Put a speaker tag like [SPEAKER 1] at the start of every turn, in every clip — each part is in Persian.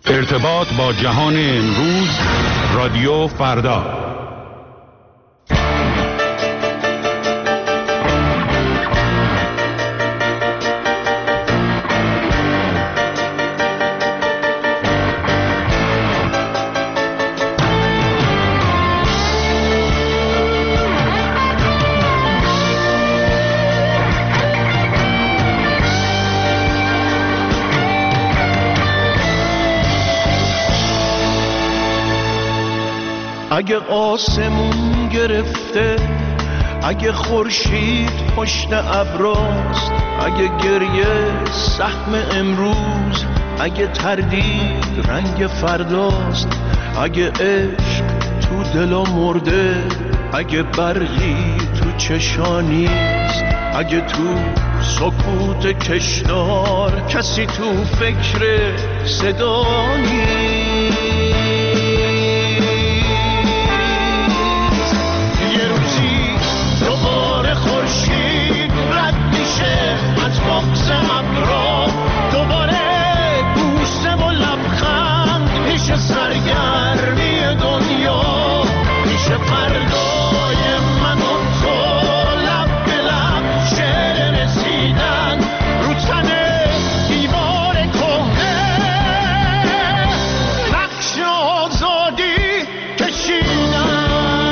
[SPEAKER 1] ارتباط با جهان امروز، رادیو فردا.
[SPEAKER 2] اگه آسمون گرفته، اگه خورشید پشت ابراست، اگه گریه سهم امروز، اگه تردید رنگ فرداست، اگه عشق تو دلا مرده، اگه برقی تو چشانیست، اگه تو سکوت کشدار کسی تو فکر صدا نیست. بغض ابرا دوباره بوسه و لبخند میشه، سرگرمی دنیا میشه، فردای من و تو لب به لب شعر رسیدن رو تن دیوار کهنه، نقش آزادی کشیدن.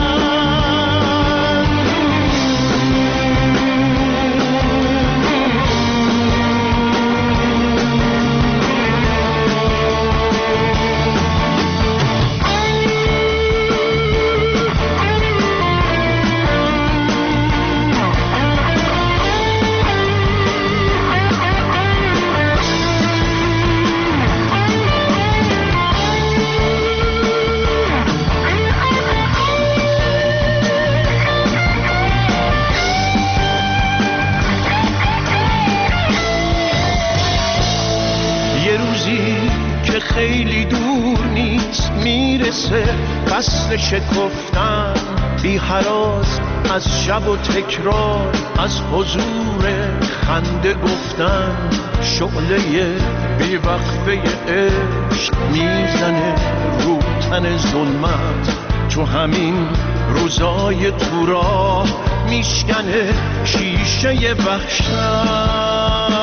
[SPEAKER 2] خیلی دور نیست میرسه فصل شکفتن، بی هراس از شب و تکرار، از حضور خنده گفتن، شعله بی وقفه عشق میزنه رو تن ظلمت، تو همین روزای تو راه میشکنه شیشه وحشت.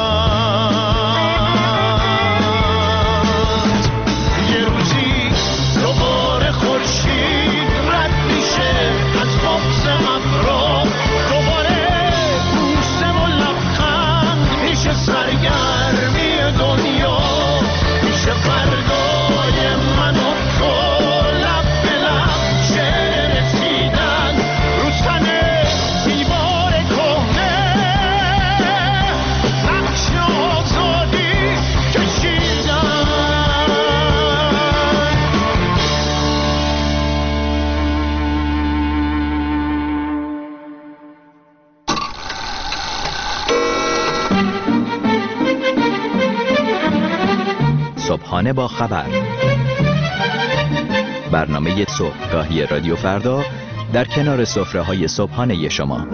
[SPEAKER 3] صبحانه با خبر، برنامه صبحگاهی رادیو فردا در کنار سفره‌های صبحانه شما.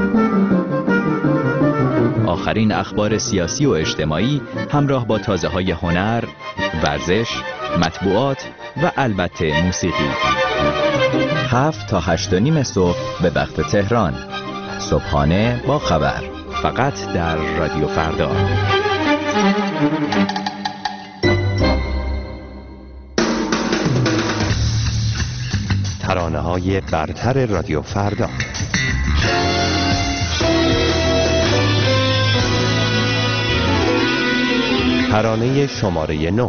[SPEAKER 3] آخرین اخبار سیاسی و اجتماعی همراه با تازه‌های هنر، ورزش، مطبوعات و البته موسیقی. 7 تا 8:30 صبح به وقت تهران. صبحانه با خبر، فقط در رادیو فردا.
[SPEAKER 4] ترانه‌های برتر رادیو فردا. ترانه شماره 9.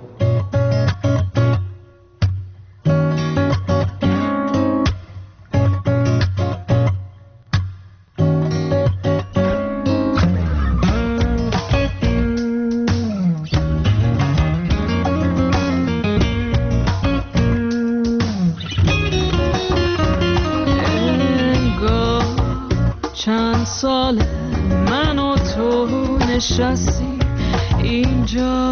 [SPEAKER 5] نشستی اینجا،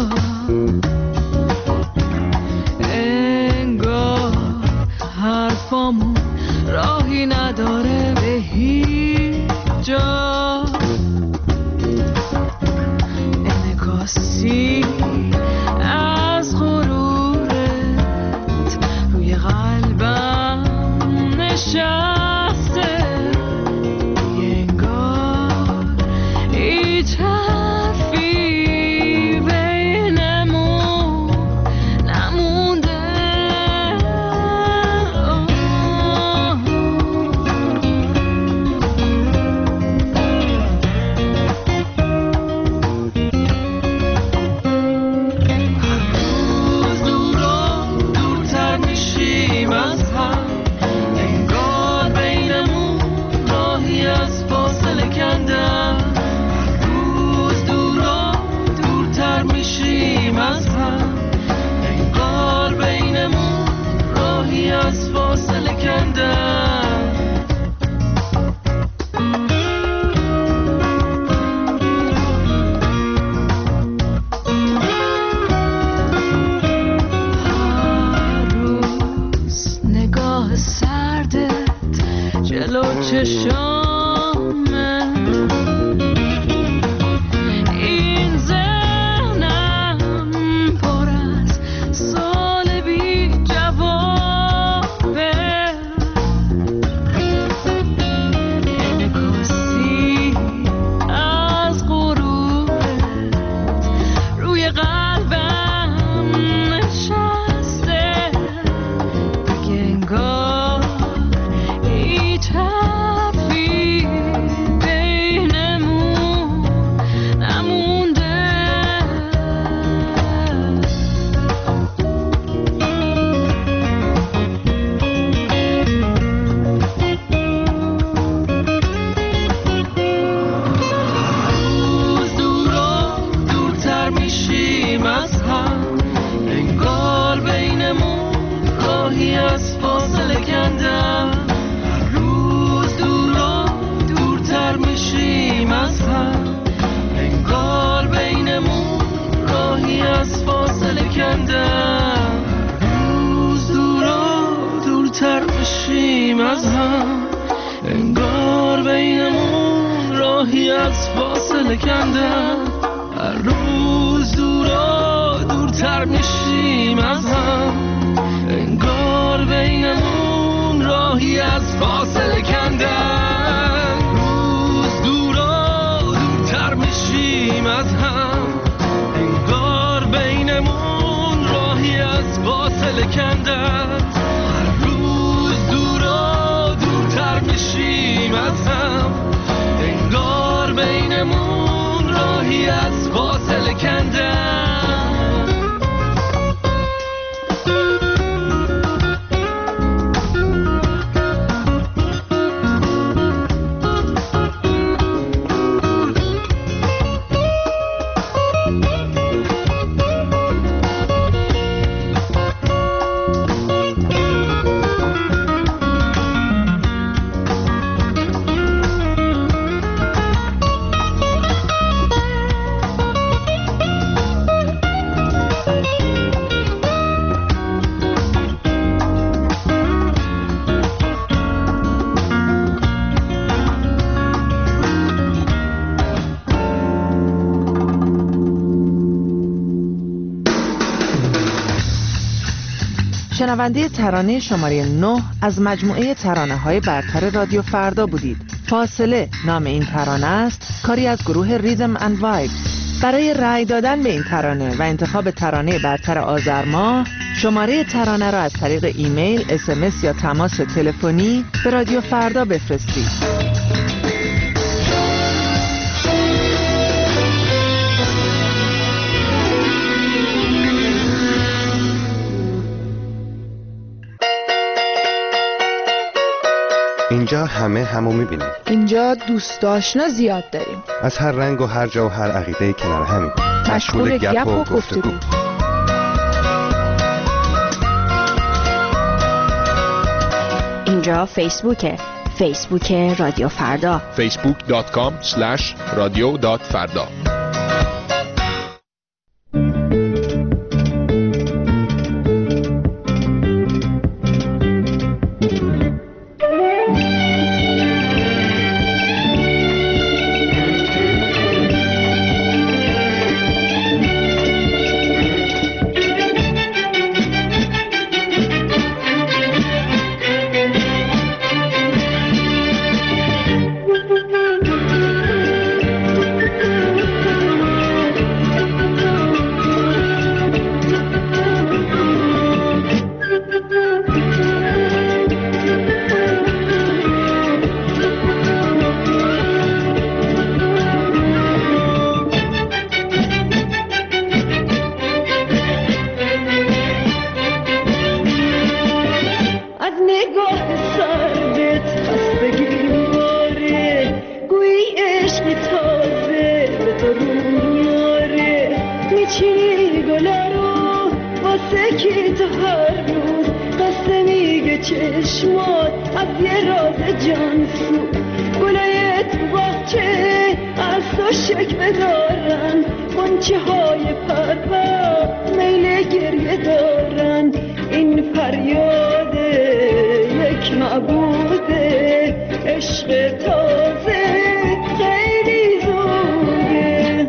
[SPEAKER 5] انگار حرفامون راهی نداره به هیچ جا. انعکاسی از غرور چشامه این ذهنم پر از سال بی جوابه انعکاسی از غروبت روی قلبم نشسته دیگه انگار هیچ حرفی بینمون نمونده روز دور و دورتر میشیم از هم انگار بینمون راهی از فاصله کندم هر روز دور و دورتر میشیم از هم انگار بینمون راهی از فاصله کندم روز دور و دورتر میشیم از هم انگار بینمون راهی از فاصله کندم هر روز دور و دورتر میشیم از هم انگار بینمون راهی از فاصله کندم روز دور و دورتر میشیم از هم انگار بینمون راهی از فاصله کندم هر روز دور و دورتر میشیم از هم انگار بینمون راهی از فاصله کندم
[SPEAKER 6] شنونده ترانه شماره 9 از مجموعه ترانه‌های برتر رادیو فردا بودید. فاصله نام این ترانه است، کاری از گروه ریدم اند وایبز. برای رأی دادن به این ترانه و انتخاب ترانه برتر آذر ماه، شماره ترانه را از طریق ایمیل، SMS یا تماس تلفنی به رادیو فردا بفرستید.
[SPEAKER 4] اینجا همه همو میبینیم.
[SPEAKER 7] اینجا دوست آشنا زیاد داریم.
[SPEAKER 4] از هر رنگ و هر جا و هر عقیده کنار همیم.
[SPEAKER 7] مشغول گپ و گفتگو.
[SPEAKER 8] اینجا فیسبوک رادیو فردا
[SPEAKER 9] facebook.com/radio.farda. عشق تازه خیلی زوده.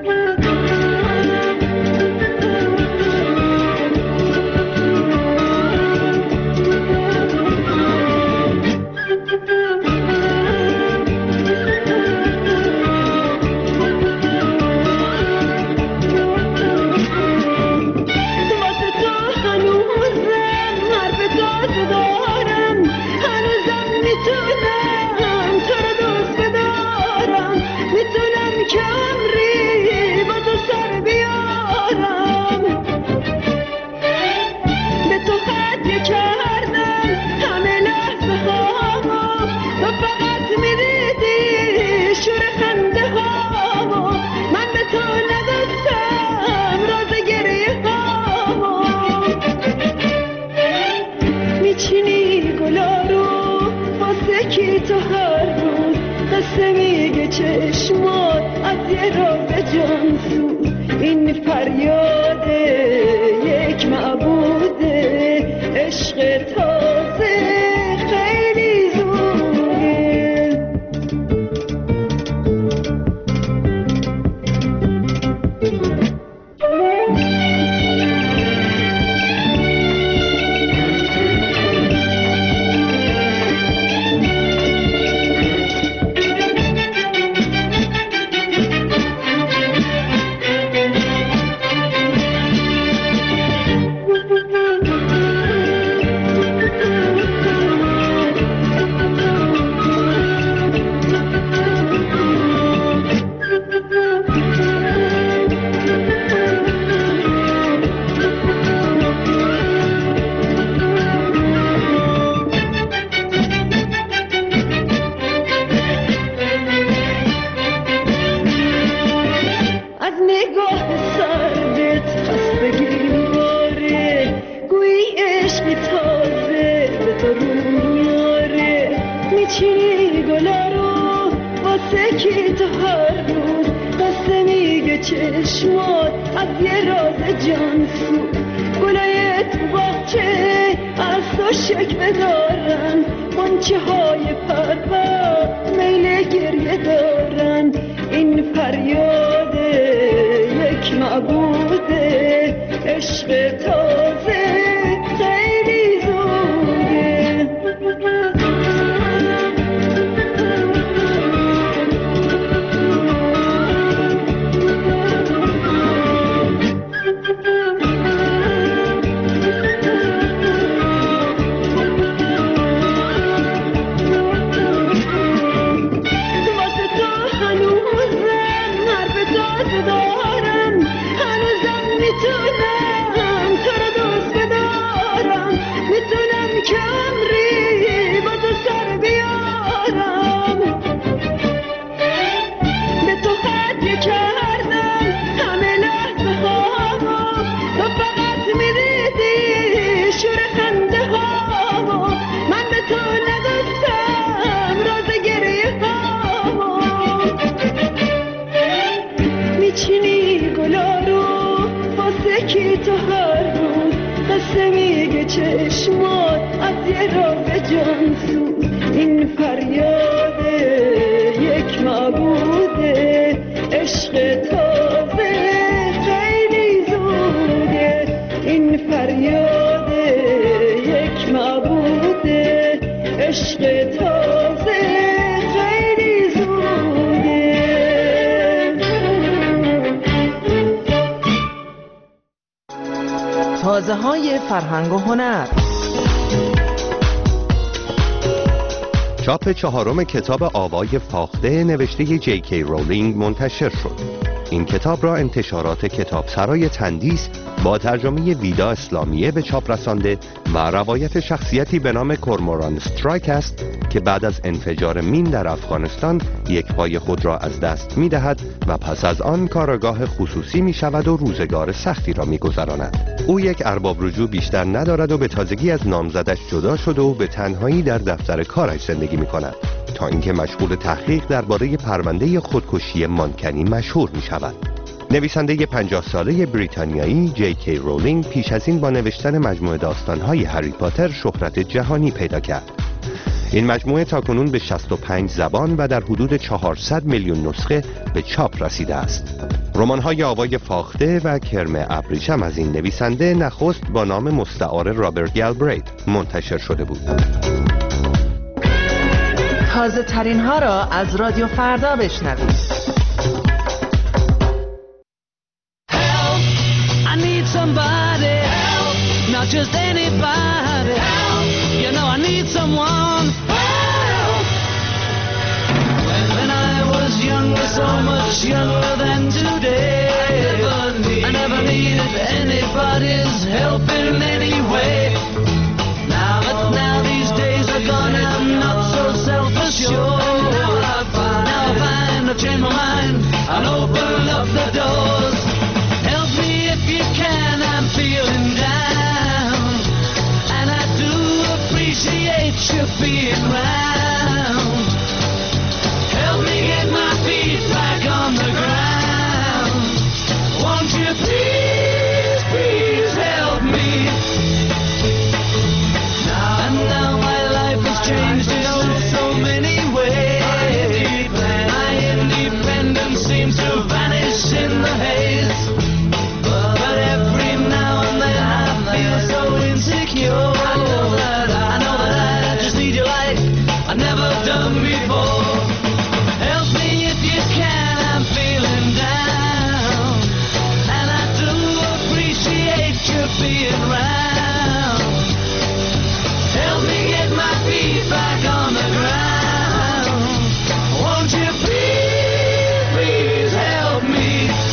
[SPEAKER 9] چشمات از یه راز جانسو این فریاد یک معبوده عشق تازه خیلی زوده. چشمات از یه راز جانسو گلای تو باغچه از تو شکوه دارن غنچه های پرپر میل گریه دارن این فریاد یک معبوده عشق تازه خیلی زوده. چشمات از یه راز جانسو این فریاد یک معبوده عشق تازه خیلی زوده. این فریاد یک معبوده عشق تازه خیلی زوده.
[SPEAKER 6] تازه های فرهنگ و هنر.
[SPEAKER 4] چاپ 4 کتاب آوای فاخته نوشته جی کی رولینگ منتشر شد. این کتاب را انتشارات کتابسرای تندیس با ترجمه ویدا اسلامیه به چاپ رسانده و روایت شخصیتی به نام کورموران استرایک است که بعد از انفجار مین در افغانستان یک پای خود را از دست می دهد و پس از آن کارآگاه خصوصی می شود و روزگار سختی را می گذراند. او یک ارباب رجوع بیشتر ندارد و به تازگی از نامزدش جدا شده و به تنهایی در دفتر کارش زندگی می کند تا اینکه مشغول تحقیق درباره پرونده خودکشی مانکنی مشهور می شود. نویسنده 50 ساله بریتانیایی جی کی رولینگ پیش از این با نوشتن مجموعه داستان‌های هری پاتر شهرت جهانی پیدا کرد. این مجموعه تاکنون به 65 زبان و در حدود 400 میلیون نسخه به چاپ رسیده است. رمان‌های آوای فاخته و کرم ابریشم از این نویسنده نخست با نام مستعار رابرت گالبریت منتشر شده بود.
[SPEAKER 6] تازه ترین ها را از رادیو فردا بشنوید.
[SPEAKER 5] Somebody help, not just anybody help. You know I need someone help. When I was younger, so much younger than today, I never needed anybody's help in any way. Now these days are gone and I'm not so self-assured. Now I find I've changed my mind and open up the doors. Help me if you can, I'm feeling down, and I do appreciate you being round. Help me get my feet back on the ground. Won't you please, please help me? Now my life has changed in so many ways. My independence seems to vanish in the haze. But every now and then I feel so insecure. I know that I just need you like I've never done before. Help me if you can, I'm feeling down, and I do appreciate you being round. Help me get my feet back on the ground. Won't you please, please help me?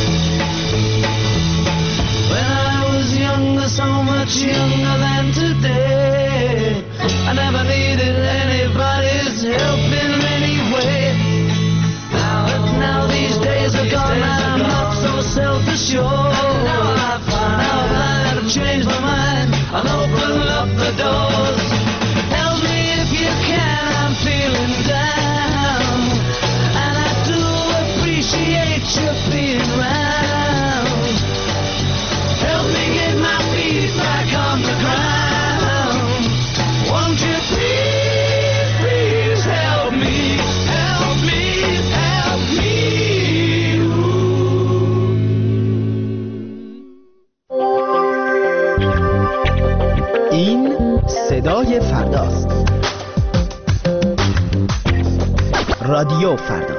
[SPEAKER 5] When I was younger, so much younger than today, I never needed anybody's help in any way. Now these days are gone and I'm not so self-assured. Now I've changed my mind and opened up the doors. Help me if you can, I'm feeling down, and I do appreciate you being round. Help me get my feet back on the ground. Won't you please, please help me? Help me, help me.
[SPEAKER 10] این صدای فرداست. رادیو فردا.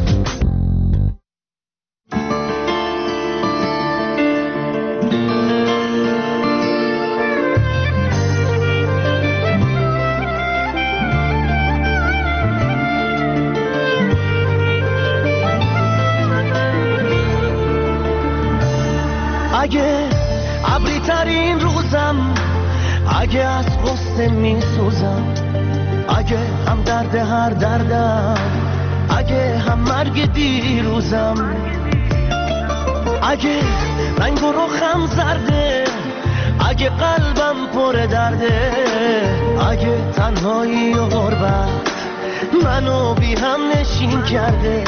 [SPEAKER 2] اگه ابری ترین روزم، اگه از غصه می سوزم، اگه هم درد هر دردم، اگه هم مرگ دیروزم، اگه رنگ و رخم زرده، اگه قلبم پر درده، اگه تنهایی و غربت منو بی هم نشین کرده،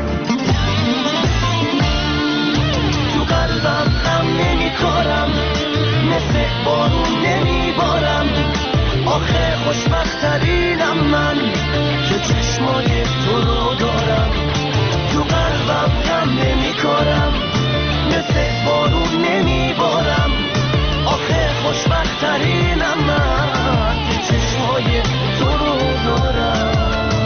[SPEAKER 2] تو قلبم هم نمی کارم، مثل بارون نمی بارم، آخه خوشبخترینم من که چشمای تو رو دارم، تو قلبم هم نمی کارم، مثل بارون نمی بارم، آخه خوشبخترینم من که چشمای تو رو دارم.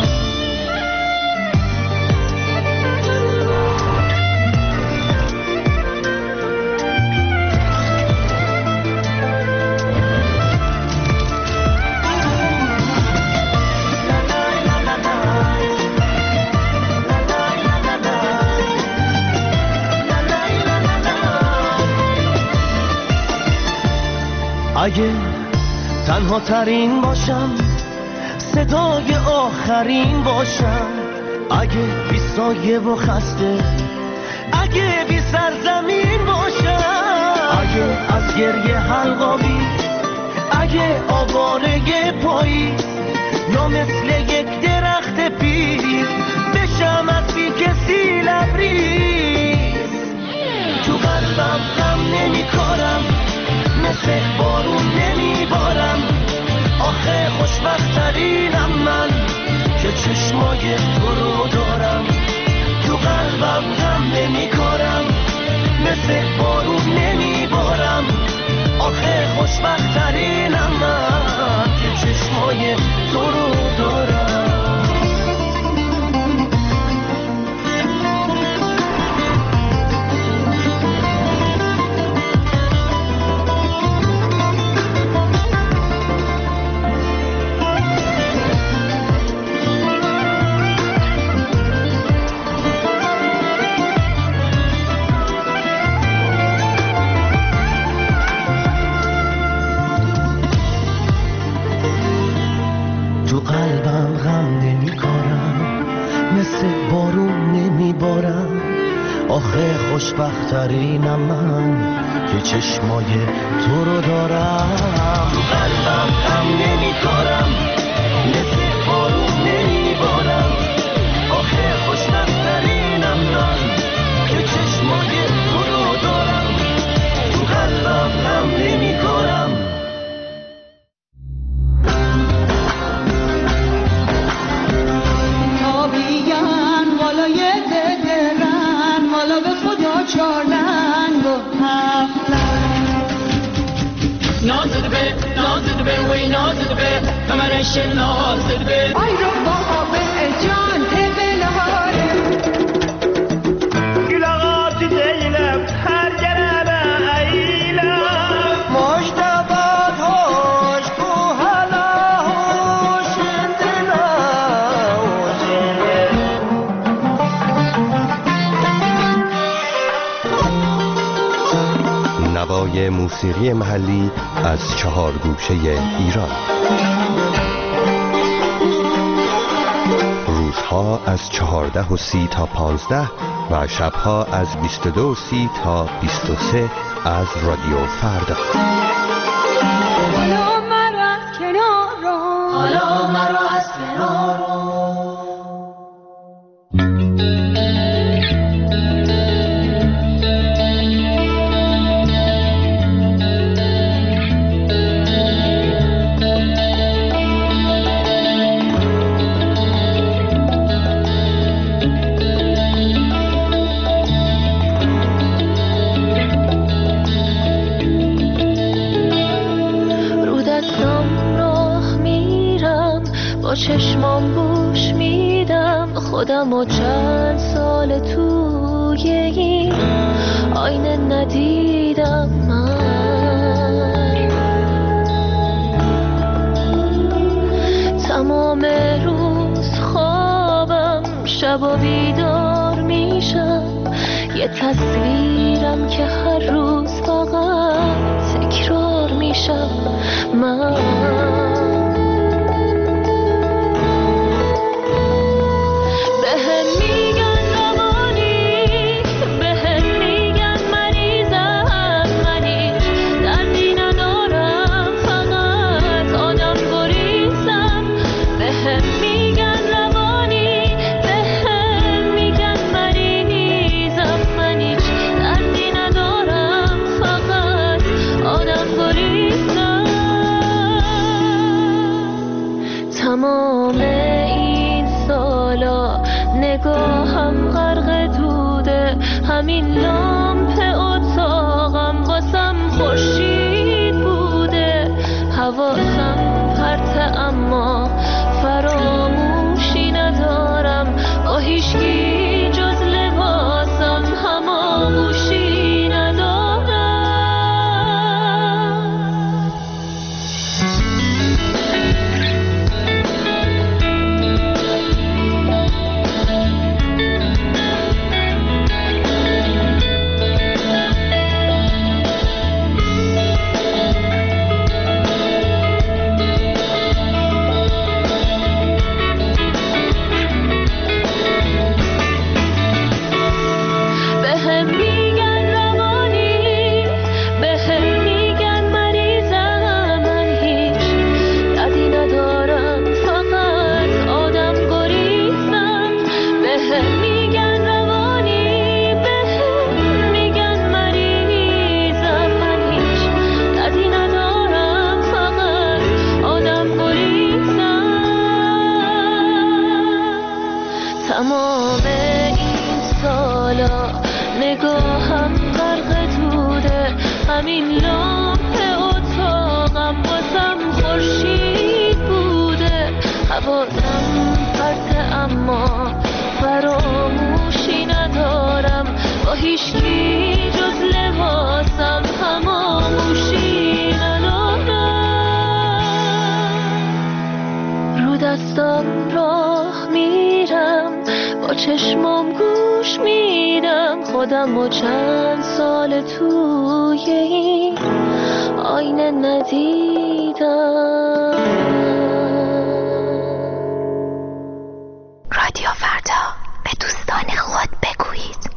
[SPEAKER 2] اگه تنها ترین باشم، صدای آخرین باشم، اگه بی سایه و خسته، اگه بی سرزمین باشم، اگه از گریه حلقاوی، اگه آواره پایی، یا مثل یک درخت پیر بشم از بی کسی لبریز، تو قلبم غم نمی کارم، مثل بارون نمی بارم، آخه خوشبخترینم من که چشمای تو رو دارم، تو قلبم غم نمی کارم، مثل بارون نمی بارم. آخه خوشبخترینم من که چشمای تو رو دارم. آخه خوشبخترینم من که چشمای تو رو دارم. تو قلبم غم نمی کارم، مثل بارون نمی بارم. آخه خوشبخترینم من که چشمای تو رو دارم، تو قلبم غم نمی کارم.
[SPEAKER 9] ای رو بابا جان دل هاره
[SPEAKER 2] گلاغات دیلم هر جنبه ایلم مشتبات هوش کو حالا هوش دلا
[SPEAKER 4] نوای موسیقی محلی از 4 گوشه ایران. روزها از 14:30 تا 15 و شبها از 22:30 تا 23 از رادیو فردا.
[SPEAKER 9] حالا مرا از کنار رو،
[SPEAKER 2] حالا مرا از کنار رو.
[SPEAKER 11] چشمام گوش میدم خودم و چند سال توی این آینه ندیدم من. تمام روز خوابم، شب و بیدار میشم، یه تصویرم که هر روز فقط تکرار میشم من. تمام این سالا نگاهم غرق دوده، همین لامپ اتاقم واسم خورشید بوده. حواسم پرته اما فراموشی ندارم، با هیچکی جز لباسم هماغوشی ندارم. حواسم پرته اما فراموشی ندارم، با هیچکی جز لباسم هماموشی ندارم. رو دستم راه میرم، با چشمام گوش میدم، خودم و چند سال توی این آینه ندیدم.
[SPEAKER 8] رادیو فردا، به دوستان خود بگویید.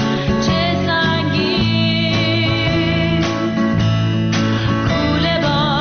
[SPEAKER 11] چه سنگین کوله با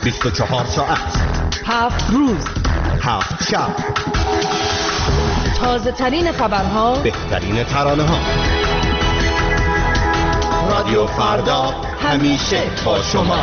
[SPEAKER 12] 24 ساعت
[SPEAKER 6] 7 روز
[SPEAKER 12] 7 شب
[SPEAKER 6] تازه ترین خبرها،
[SPEAKER 12] بهترین ترانه ها. رادیو فردا همیشه با شما.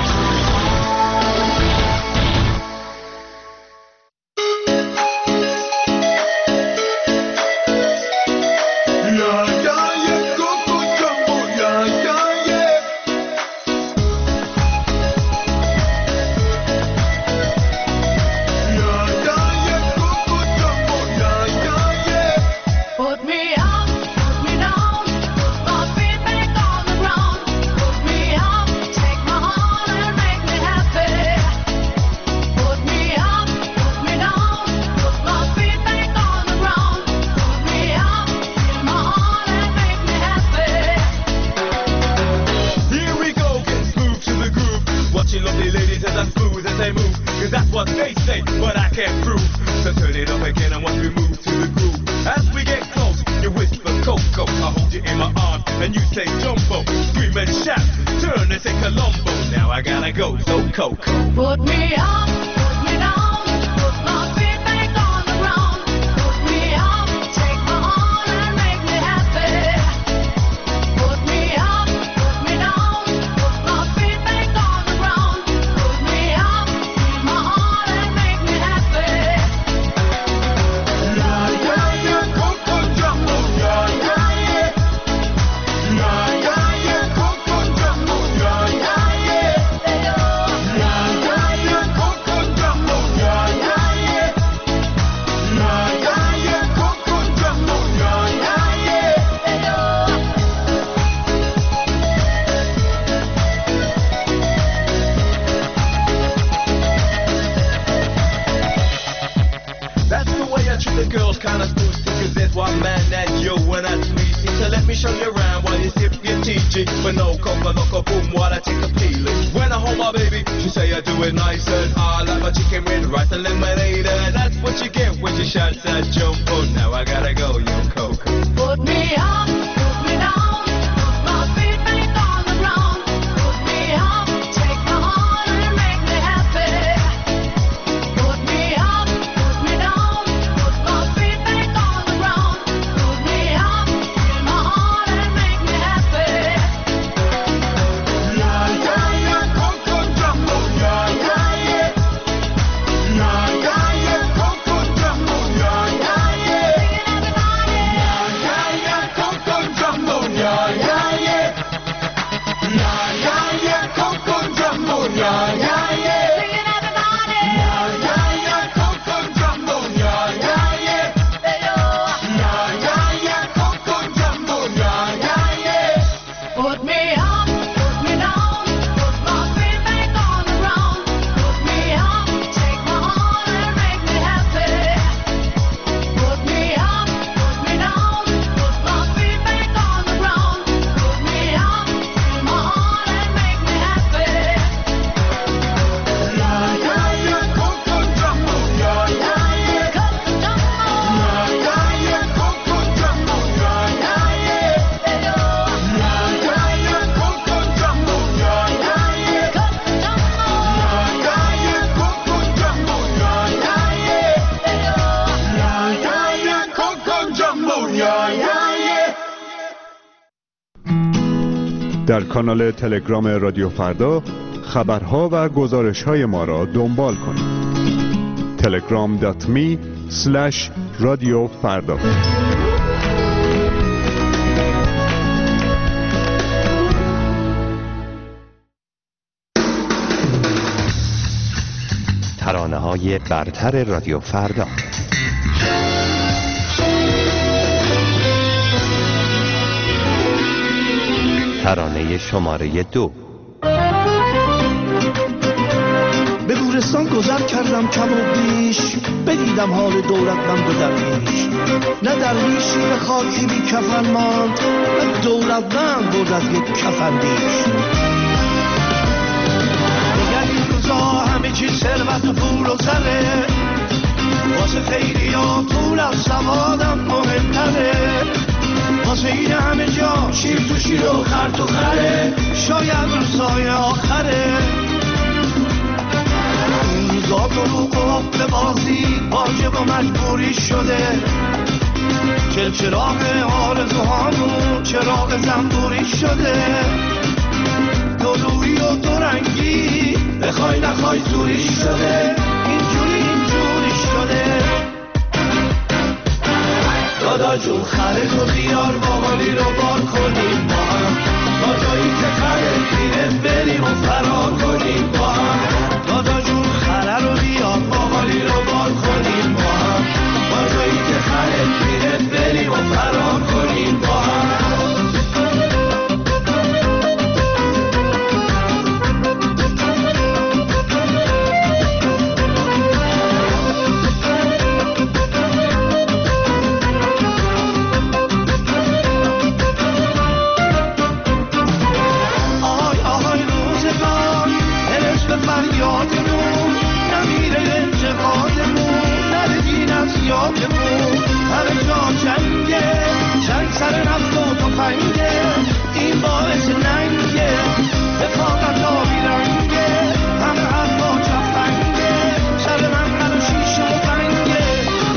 [SPEAKER 13] در کانال تلگرام رادیو فردا خبرها و گزارش‌های ما را دنبال کنید. telegram.me/رادیوفردا.
[SPEAKER 4] ترانه‌های برتر رادیو فردا. ترانه شماره 2.
[SPEAKER 14] به گورستان گذر کردم کم و بیش، بدیدم حال دولتمند و درویش. نه درویشی به خاکی بی کفن ماند، نه دولتمند برد از یک کفندیش. دیگر این روزا همه چیز ثروت و پول و زره، واسه خیلی ها پول از سوادم مهمتره. واسه این همه جا شیر تو شیر و خر تو خره، شاید روزهای آخره. قفل بازی واجب و مجبوری شده، چراغ آرزوهامون چراغ زنبوری شده، دو روی و دو رنگی بخوای نخوای زوری شده، اینجوری شده. دادا جون خره تو بیار باقالی رو بار کنیم با هم، تا جایی که خره پیره بریم و فرار کنیم با هم. دادا جون خره رو بیار باقالی رو بار کنیم با هم، تا جایی که خره پیره بریم و فرار کنیم با هم. یادمون نمیره انتقادمون، نره دین از یادمون، همه جا جنگه، جنگ سر نفت و تفنگه، این باعث ننگه، رفاقت آبی رنگه، همه حرفا چفنگه، سر من و شیشه و بنگه.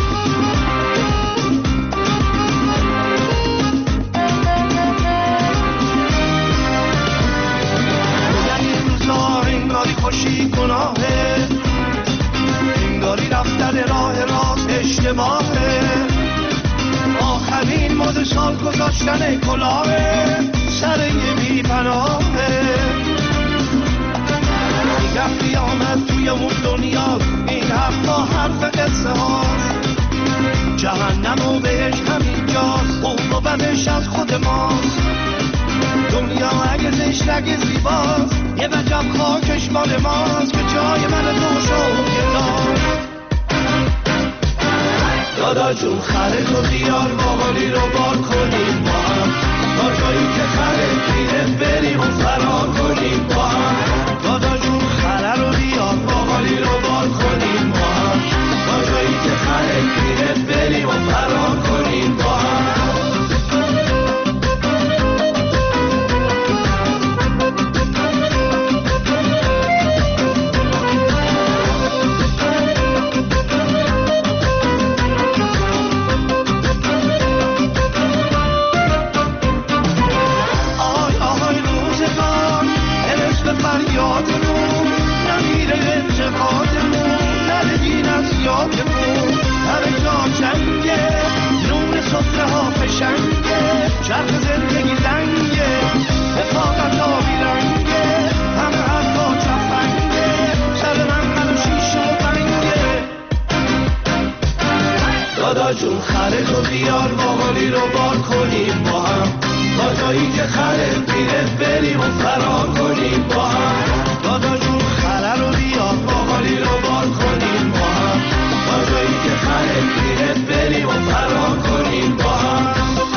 [SPEAKER 14] این روزا انگاری خوشی گناهه، انگاری رفتن راه راست اشتباهه، آخرین مد سال گذاشتن کلاهه، سر یه بی پناهه. میگم قیامت توی اون دنیا، این حرفا حرف قصه هاست، جهنم و بهش همینجاست، خوب و بدش از خود ماست. دنیا اگه زشت اگه زیباست، یه وجب خاکش مال ماست، که جای من تو شوق داست. دادا جون خره تو بیار باقالی رو بار کنیم با هم، تا جایی که خره پیره بریم و فرار کنیم با هم. دادا جون خره رو بیار باقالی رو بار کنیم با هم، تا جایی که خره پیره بریم و فرار کنیم با هم. یادمون نمیره انتقادمون، نره دین از یادمون، همه جا جنگه، نون سفره ها فشنگه، چرخ زندگی لنگه، رفاقت آبی رنگه، همه حرفا چفنگه، سر من و شیشه و بنگه. دادا جون خره تو بیار باقالی رو بار کنیم با هم، تا جایی که خره پیره بریم و فرار کنیم با هم. دادا جون خره رو بیار باقالی رو بار کنیم با هم، تا جایی که خره پیره بریم و فرار کنیم با هم.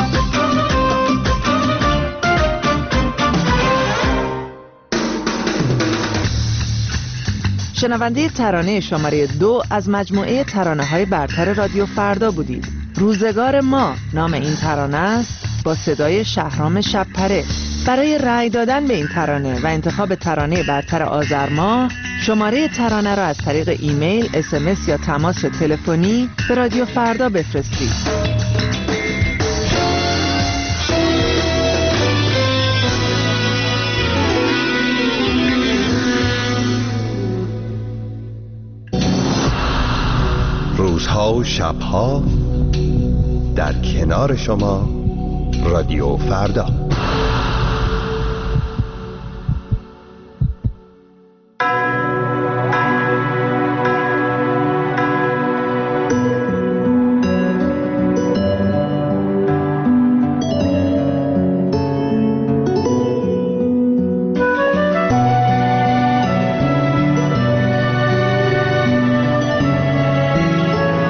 [SPEAKER 6] شنونده ترانه شماره 2 از مجموعه ترانه‌های برتر رادیو فردا بودید. روزگار ما نام این ترانه است، با صدای شهرام شب‌پره. برای رأی دادن به این ترانه و انتخاب ترانه برتر آذر ماه، شماره ترانه را از طریق ایمیل، SMS یا تماس تلفنی به رادیو فردا بفرستید.
[SPEAKER 4] روزها و شبها در کنار شما رادیو فردا.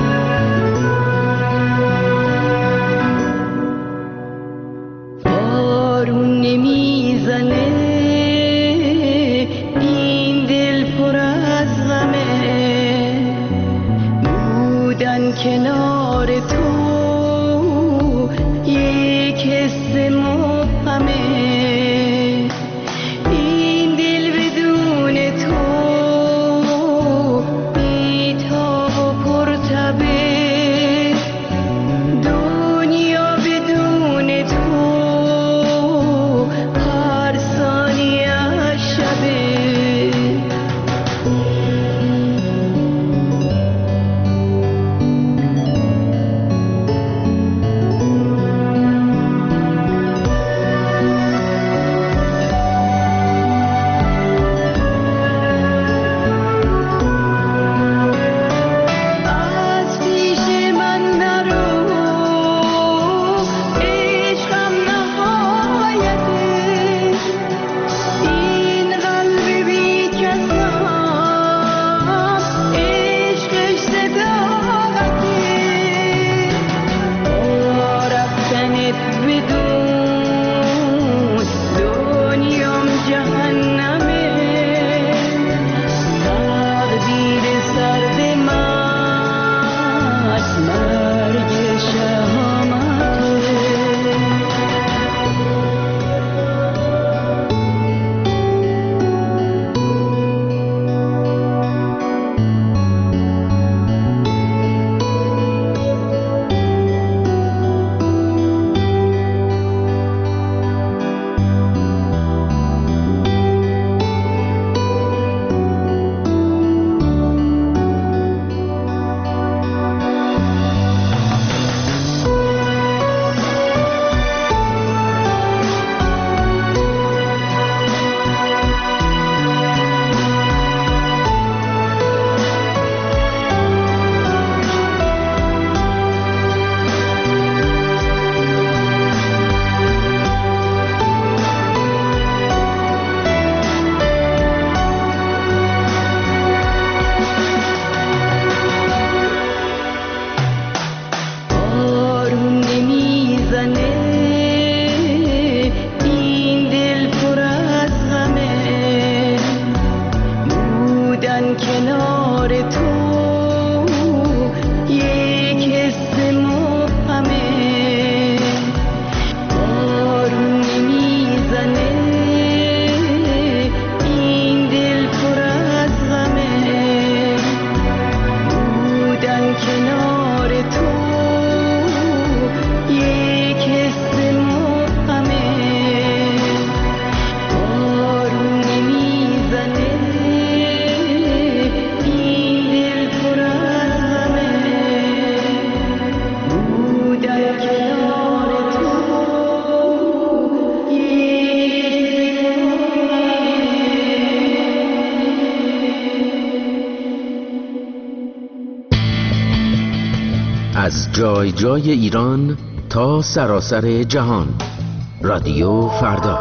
[SPEAKER 11] Oh
[SPEAKER 9] بودن کنار تو یک حس مبهمه، بارون نمیزنه این دل پر از غمه. بودن کنار تو یک حس مبهمه، بارون نمیزنه این دل پر از غمه. بودن کنار تو
[SPEAKER 15] از جای جای ایران تا سراسر جهان، رادیو فردا.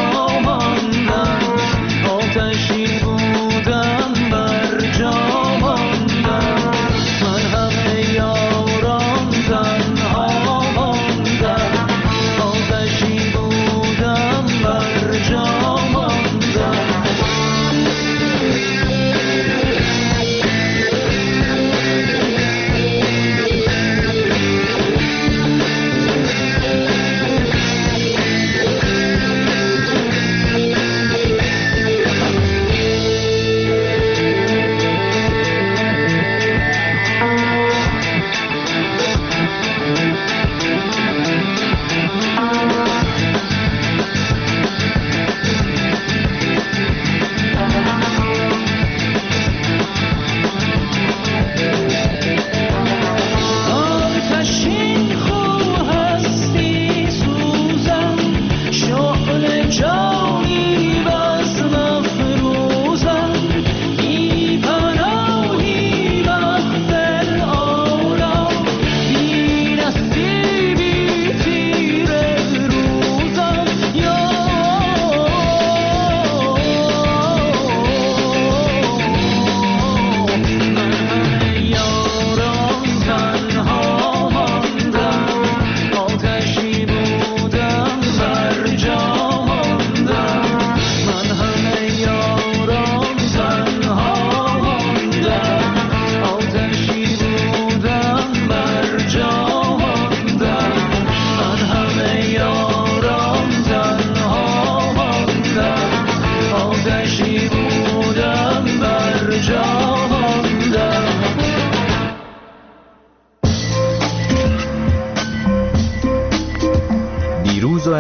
[SPEAKER 5] آتشی بودم بر جام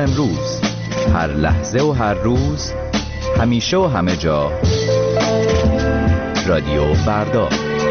[SPEAKER 3] امروز، هر لحظه و هر روز، همیشه و همه جا. رادیو فردا.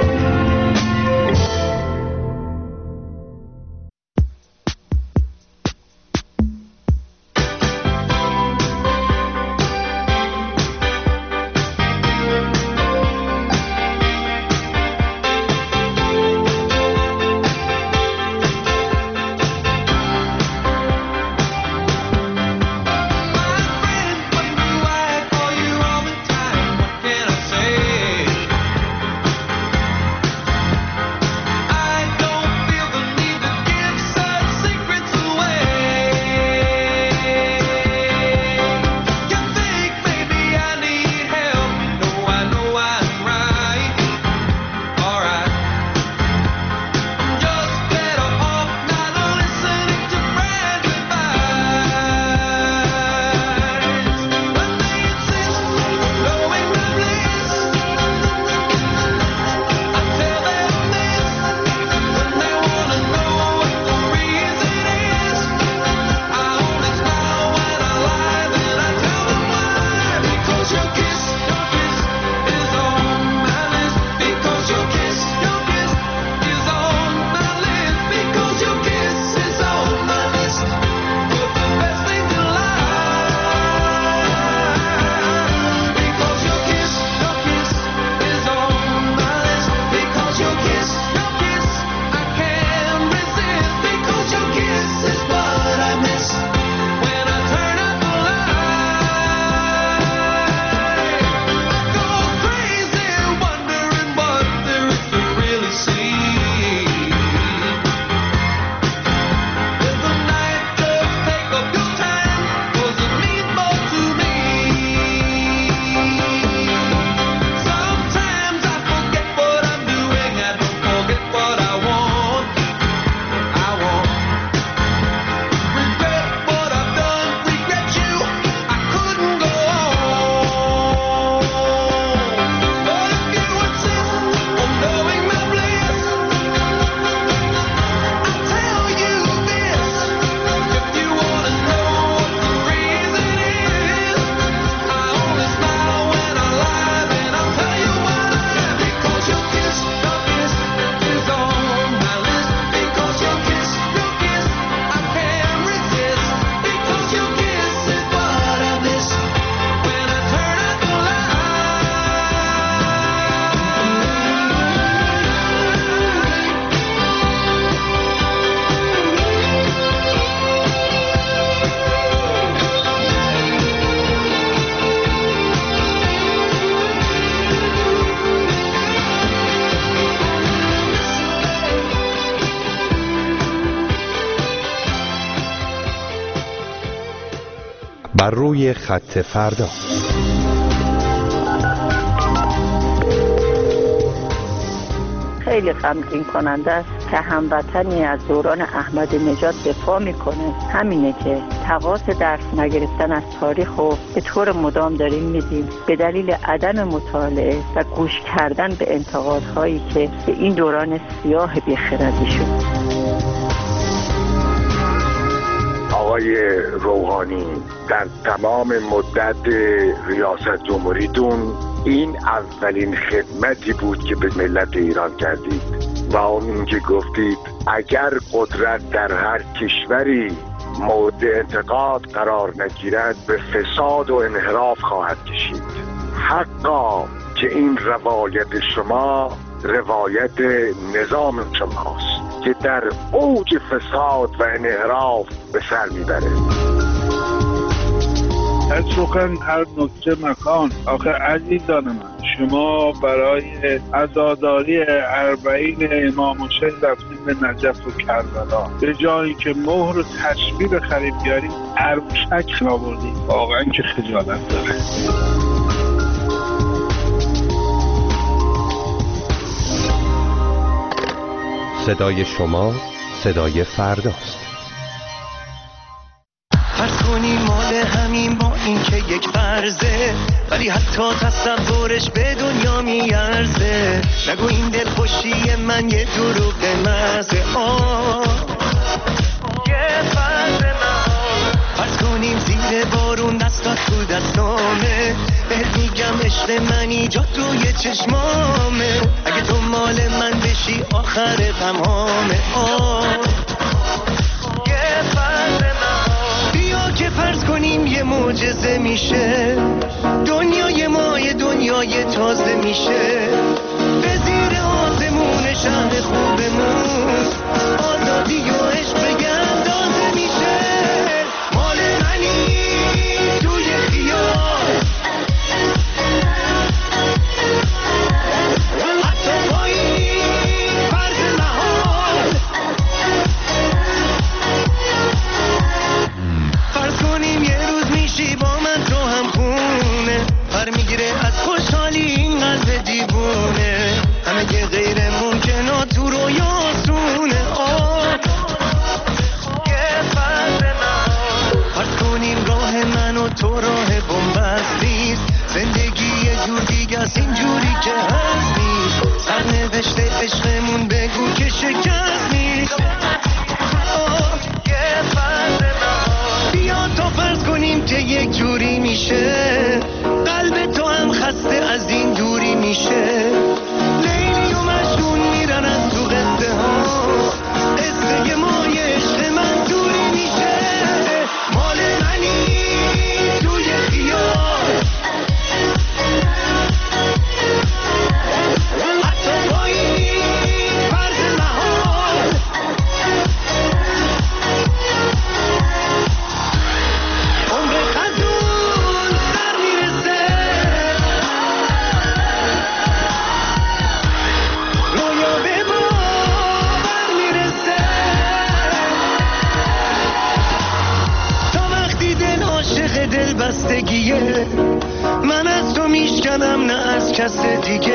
[SPEAKER 4] بر روی خط فردا.
[SPEAKER 16] خیلی غمگین کننده است که هموطنی از دوران احمدی نژاد دفاع میکنه. همینه که تقاص درس نگرفتن از تاریخ رو به طور مدام داریم میدیم به دلیل عدم مطالعه و گوش کردن به انتقادهایی که به این دوران سیاه بیخردی شد.
[SPEAKER 17] آقای روحانی در تمام مدت ریاست جمهوریتون این اولین خدمتی بود که به ملت ایران کردید و اون که گفتید اگر قدرت در هر کشوری مورد انتقاد قرار نگیرد به فساد و انحراف خواهد کشید. حقا که این روایت شما روایت نظام شماست که در اوج فساد و انحراف به سر میبره.
[SPEAKER 18] هر سخن هر نکته مکان. آخه عزیزان من، شما برای عزاداری 40 امام حسین رفتیم به نجف و کربلا، به جایی که مهر و تسبیح بخریم بیاریم عروسک آوردیم. واقعا که خجالت داره.
[SPEAKER 4] صدای شما صدای فرداست.
[SPEAKER 2] فرض کنی مال همین با این که یک فرضه، ولی حتی تصورش به دنیا میارزه. نگو این دلخوشی من یه دروغ محضه. یه فرض من فرض کن میشه بارون دستات تو دستامه، بهت میگم عشق من ایجاد روی چشمامه، اگه تو مال من بشی آخر غمامه. یه فرض نهان، بیا که فرض کنیم یه معجزه میشه، دنیای ما یه دنیای تازه میشه، به زیر آسمون شهر خوبمون آزادی و عشق به اندازه میشه، مال منی توی خیال، حتی پایین فرض محال. فرض کنیم یه روز میشی با من تو هم خونه، پر میگیره از خوشحالی این قلب دیوونه، همه یه غیر ممکنه تو رویاسونه. یه فرض نهان، فرض کنیم راه من و تو راه بنبست نیست، زندگی یه جور دیگه است اینجوری که هست نیست، سرنوشت عشقمون بگو که شکست نیست. یه فرض نهان، بیا تا فرض کنیم که یک جوری میشه، قلب تو هم خسته از این دوری میشه، لیلی و مجنون میرن از تو قصه ها، قصه ما یه عشق من دوری میشه، مال منی توی خیال، حتی پایین فرض محال. عمر خزون سر میرسه، رویا به باور میرسه، تا وقتی دل عاشق دل بستگیه، من از تو میشکنم نه از کس دیگه،